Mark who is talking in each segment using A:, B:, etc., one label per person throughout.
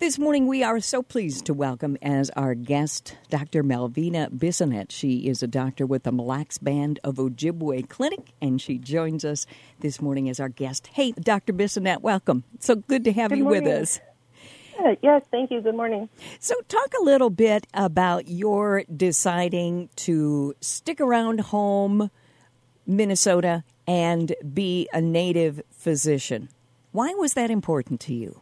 A: This morning, we are so pleased to welcome as our guest Dr. Malvina Bissonnette. She is a doctor with the Mille Lacs Band of Ojibwe Clinic, and she joins us this morning as our guest. Hey, Dr. Bissonnette, welcome. So good to have you with us.
B: Yes, thank you. Good morning.
A: So talk a little bit about your deciding to stick around home, Minnesota, and be a native physician. Why was that important to you?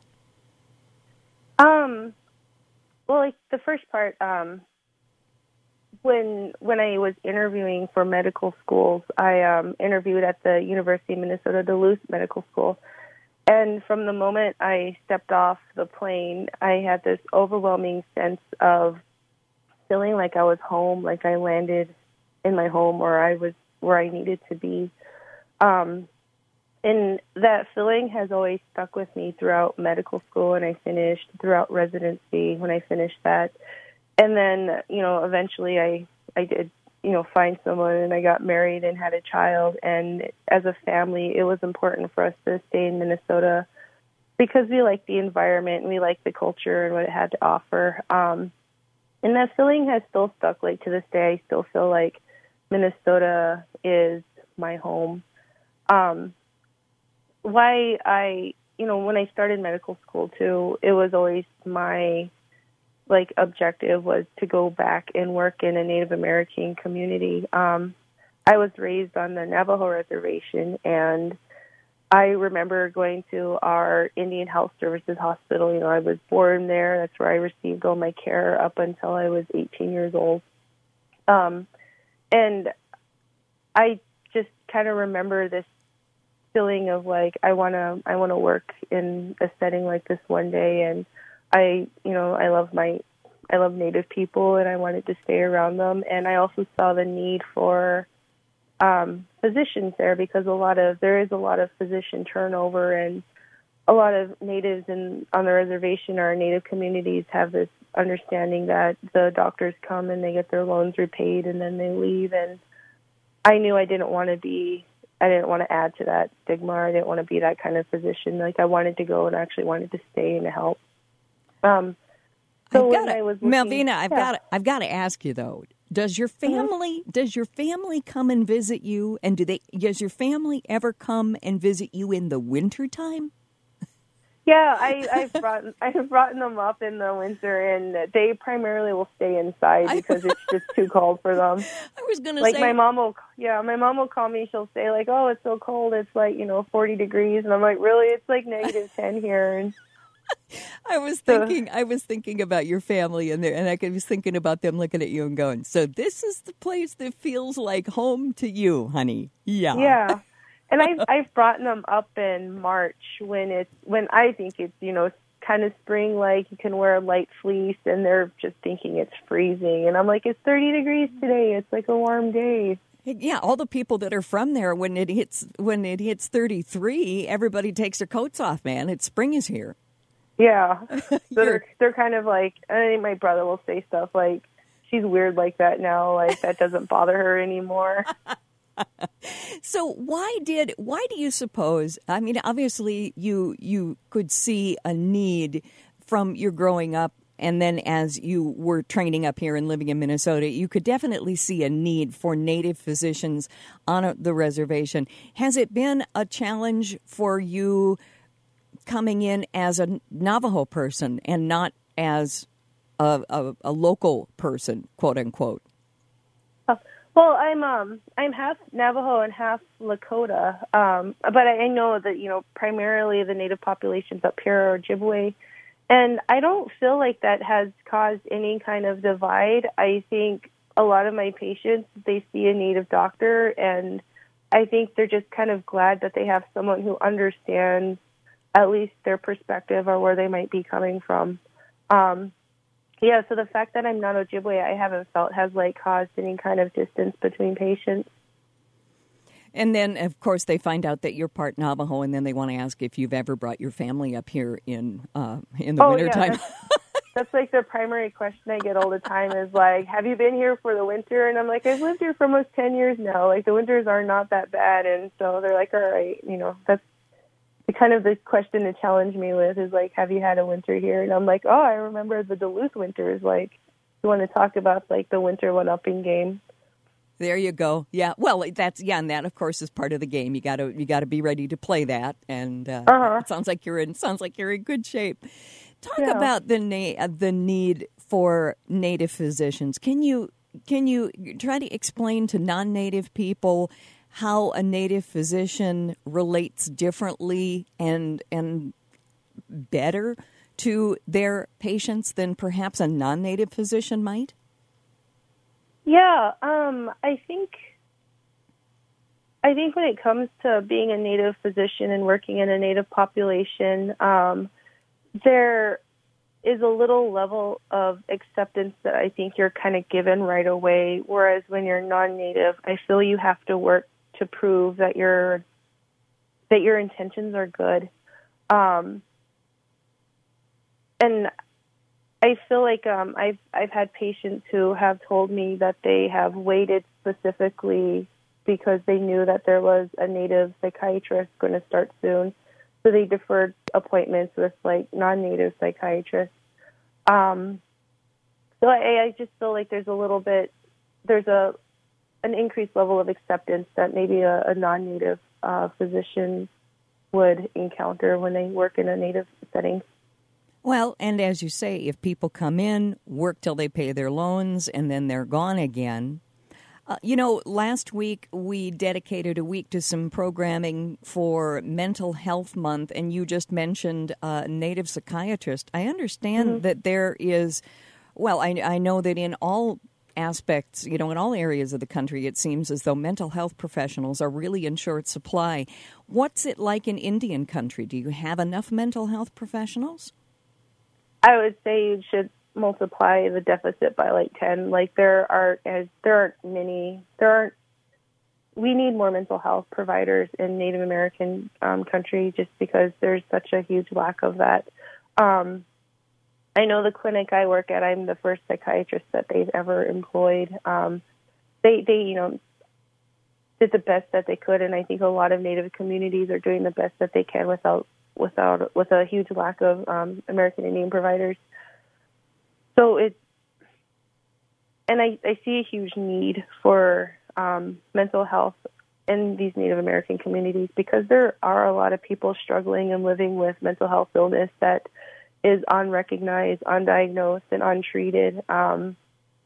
B: Well, like the first part, when I was interviewing for medical schools, I interviewed at the University of Minnesota Duluth Medical School. And from the moment I stepped off the plane, I had this overwhelming sense of feeling like I was home, like I landed in my home or I was where I needed to be. And that feeling has always stuck with me throughout medical school, and I finished throughout residency when I finished that. And then, eventually I did, find someone, and I got married and had a child. And as a family, it was important for us to stay in Minnesota because we like the environment and we like the culture and what it had to offer. And that feeling has still stuck. Like to this day, I still feel like Minnesota is my home. When I started medical school too, it was always my objective was to go back and work in a Native American community. I was raised on the Navajo reservation, and I remember going to our Indian Health Services hospital. I was born there. That's where I received all my care up until I was 18 years old. And I just kind of remember this feeling of like I want to work in a setting like this one day, and I love Native people and I wanted to stay around them, and I also saw the need for physicians there because there is a lot of physician turnover, and a lot of natives on the reservation or Native communities have this understanding that the doctors come and they get their loans repaid and then they leave, and I knew I didn't want to add to that stigma. I didn't want to be that kind of physician. Like I wanted to go and actually wanted to stay and to help.
A: Malvina, I've got to ask you though. Does your family come and visit you? And does your family ever come and visit you in the wintertime?
B: Yeah, I've brought them up in the winter, and they primarily will stay inside because it's just too cold for them.
A: I was going to say,
B: my mom will call me. She'll say like, "Oh, it's so cold. It's like 40 degrees," and I'm like, "Really? It's like -10 here." And
A: I was thinking about your family and I was thinking about them looking at you and going, "So this is the place that feels like home to you, honey." Yeah.
B: Yeah. And I've brought them up in March when I think it's kind of spring, like you can wear a light fleece, and they're just thinking it's freezing, and I'm like, it's 30 degrees today. It's like a warm day.
A: Yeah, all the people that are from there, when it hits 33, everybody takes their coats off. Man, spring is here.
B: Yeah, so they're kind of like. I think my brother will say stuff like, "She's weird like that now. Like that doesn't bother her anymore."
A: So why do you suppose, I mean, obviously you could see a need from your growing up, and then as you were training up here and living in Minnesota, you could definitely see a need for Native physicians on the reservation. Has it been a challenge for you coming in as a Navajo person and not as a local person, quote unquote?
B: Well, I'm half Navajo and half Lakota, but I know that primarily the Native populations up here are Ojibwe, and I don't feel like that has caused any kind of divide. I think a lot of my patients, they see a Native doctor, and I think they're just kind of glad that they have someone who understands at least their perspective or where they might be coming from. Yeah, so the fact that I'm not Ojibwe, I haven't felt has caused any kind of distance between patients.
A: And then, of course, they find out that you're part Navajo, and then they want to ask if you've ever brought your family up here in the wintertime.
B: Yeah, that's the primary question I get all the time is have you been here for the winter? And I'm like, I've lived here for almost 10 years now. The winters are not that bad, and so they're like, all right, that's the kind of the question to challenge me with is like, have you had a winter here? And I'm like, oh, I remember the Duluth winters. Like, you want to talk about like the winter one-upping game?
A: There you go. Yeah. Well, and that of course is part of the game. You got to be ready to play that. And it sounds like you're in good shape. Talk about the need for Native physicians. Can you try to explain to non-Native people how a Native physician relates differently and better to their patients than perhaps a non-Native physician might?
B: Yeah, I think when it comes to being a Native physician and working in a Native population, there is a little level of acceptance that I think you're kind of given right away. Whereas when you're non-Native, I feel you have to work to prove that your intentions are good. And I feel like I've had patients who have told me that they have waited specifically because they knew that there was a Native psychiatrist going to start soon, so they deferred appointments with like non-Native psychiatrists. So I just feel like there's an increased level of acceptance that maybe a non-Native physician would encounter when they work in a Native setting.
A: Well, and as you say, if people come in, work till they pay their loans, and then they're gone again. Last week we dedicated a week to some programming for Mental Health Month, and you just mentioned a Native psychiatrist. I understand that there is, I know that in all aspects, in all areas of the country, it seems as though mental health professionals are really in short supply. What's it like in Indian country? Do you have enough mental health professionals?
B: I would say you should multiply the deficit by like 10. Like we need more mental health providers in Native American country just because there's such a huge lack of that. I know the clinic I work at, I'm the first psychiatrist that they've ever employed. They did the best that they could, and I think a lot of Native communities are doing the best that they can with a huge lack of American Indian providers. So I see a huge need for mental health in these Native American communities because there are a lot of people struggling and living with mental health illness that is unrecognized, undiagnosed, and untreated, and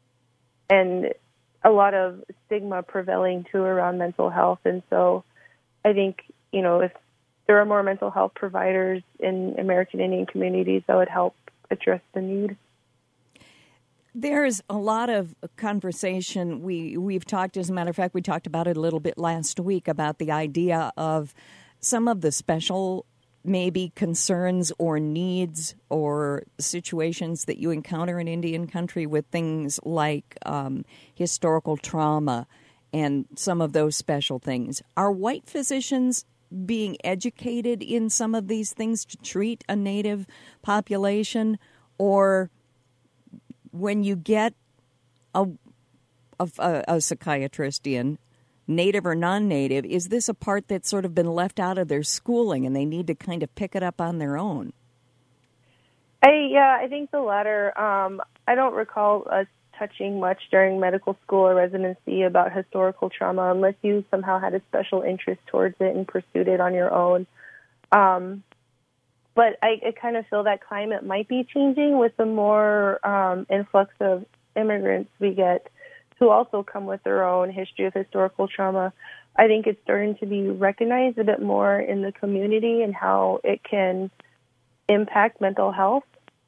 B: a lot of stigma prevailing too around mental health. And so I think, if there are more mental health providers in American Indian communities, that would help address the need.
A: There's a lot of conversation. We've talked, as a matter of fact, we talked about it a little bit last week about the idea of some of the special maybe concerns or needs or situations that you encounter in Indian country with things like historical trauma and some of those special things. Are white physicians being educated in some of these things to treat a Native population, or when you get a psychiatrist in, Native or non-Native, is this a part that's sort of been left out of their schooling and they need to kind of pick it up on their own?
B: I think the latter. I don't recall us touching much during medical school or residency about historical trauma unless you somehow had a special interest towards it and pursued it on your own. But I kind of feel that climate might be changing with the more influx of immigrants we get who also come with their own history of historical trauma. I think it's starting to be recognized a bit more in the community and how it can impact mental health.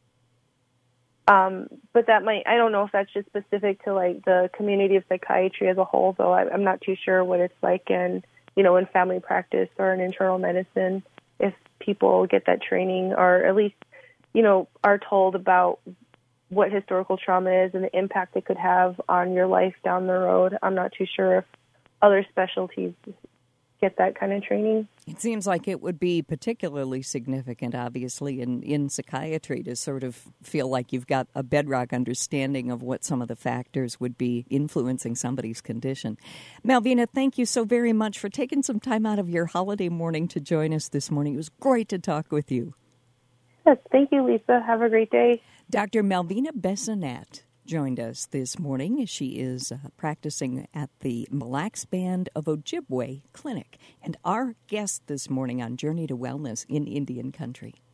B: But that I don't know if that's just specific to like the community of psychiatry as a whole, though I'm not too sure what it's like in family practice or in internal medicine, if people get that training or at least, are told about what historical trauma is and the impact it could have on your life down the road. I'm not too sure if other specialties get that kind of training.
A: It seems like it would be particularly significant, obviously, in psychiatry to sort of feel like you've got a bedrock understanding of what some of the factors would be influencing somebody's condition. Malvina, thank you so very much for taking some time out of your holiday morning to join us this morning. It was great to talk with you.
B: Yes, thank you, Lisa. Have a great day.
A: Dr. Malvina Bissonette joined us this morning. She is practicing at the Mille Lacs Band of Ojibwe Clinic and our guest this morning on Journey to Wellness in Indian Country.